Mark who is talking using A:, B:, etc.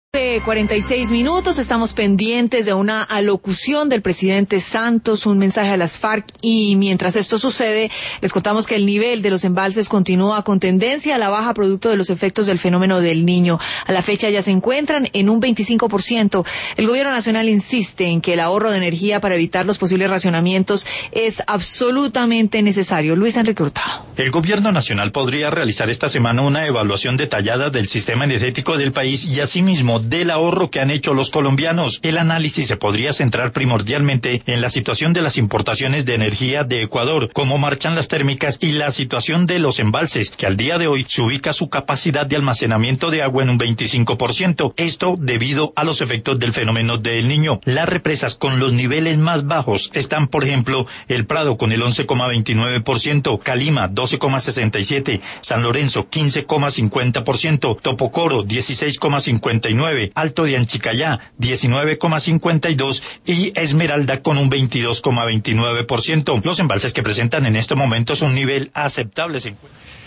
A: 46 minutos, estamos pendientes de una alocución del presidente Santos, un mensaje a las FARC, y mientras esto sucede, les contamos que el nivel de los embalses continúa con tendencia a la baja producto de los efectos del fenómeno del Niño. A la fecha ya se encuentran en un 25%. El gobierno nacional insiste en que el ahorro de energía para evitar los posibles racionamientos es absolutamente necesario. Luis Enrique Hurtado.
B: El gobierno nacional podría realizar esta semana una evaluación detallada del sistema energético del país y asimismo del ahorro que han hecho los colombianos. El análisis se podría centrar primordialmente en la situación de las importaciones de energía de Ecuador, cómo marchan las térmicas y la situación de los embalses, que al día de hoy se ubica su capacidad de almacenamiento de agua en un 25%. Esto debido a los efectos del fenómeno del Niño. Las represas con los niveles más bajos están, por ejemplo, El Prado con el 11,29%, Calima 12,67%, San Lorenzo 15,50%, Topocoro 16,59%, Alto de Anchicayá 19,52% y Esmeralda con un 22,29%. Los embalses que presentan en este momento un nivel aceptable.